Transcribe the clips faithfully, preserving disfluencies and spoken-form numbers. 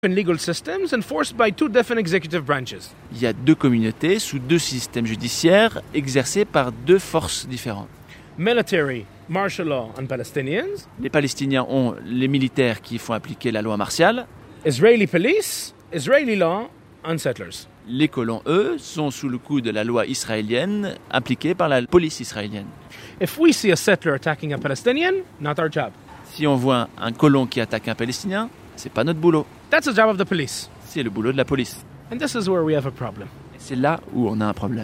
legal systems enforced by two different executive branches. Il y a deux communautés sous deux systèmes judiciaires exercés par deux forces différentes. Military, martial law on Palestinians. Les Palestiniens ont les militaires qui font appliquer la loi martiale. Israeli police, Israeli law on settlers. Les colons, eux, sont sous le coup de la loi israélienne appliquée par la police israélienne. If we see a settler attacking a Palestinian, not our job. Si on voit un colon qui attaque un Palestinien, c'est pas notre boulot. That's the job of the police. C'est le boulot de la police. And this is where we have a problem. Et c'est là où on a un problème.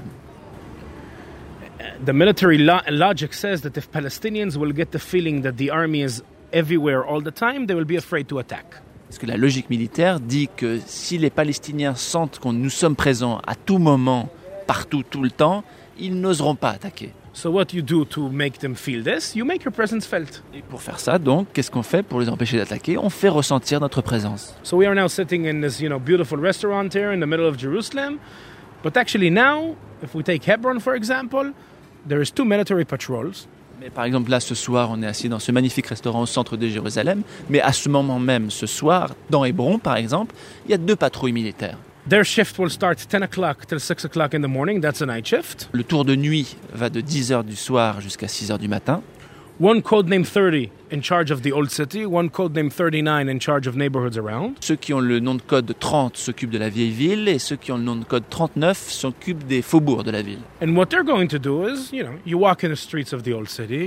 The military lo- logic says that if Palestinians will get the feeling that the army is everywhere all the time, they will be afraid to attack. Parce que la logique militaire dit que si les Palestiniens sentent que nous sommes présents à tout moment, partout, tout le temps, ils n'oseront pas attaquer. So what you do to make them feel this, you make your presence felt. Et pour faire ça, donc, qu'est-ce qu'on fait pour les empêcher d'attaquer ? On fait ressentir notre présence. So we are now sitting in this, you know, beautiful restaurant here in the middle of Jerusalem. But actually now, if we take Hebron, for example, there is two military patrols. Mais par exemple, là, ce soir, on est assis dans ce magnifique restaurant au centre de Jérusalem. Mais à ce moment même, ce soir, dans Hébron, par exemple, il y a deux patrouilles militaires. Their shift will start ten o'clock till six o'clock in the morning. That's a night shift. Le tour de nuit va de dix heures du soir jusqu'à six heures du matin. One codename thirty in charge of the old city, one codename thirty-nine in charge of neighborhoods around. Ceux qui ont le nom de code trente s'occupent de la vieille ville et ceux qui ont le nom de code trente-neuf s'occupent des faubourgs de la ville. And what they're going to do is, you know, you walk in the streets of the old city,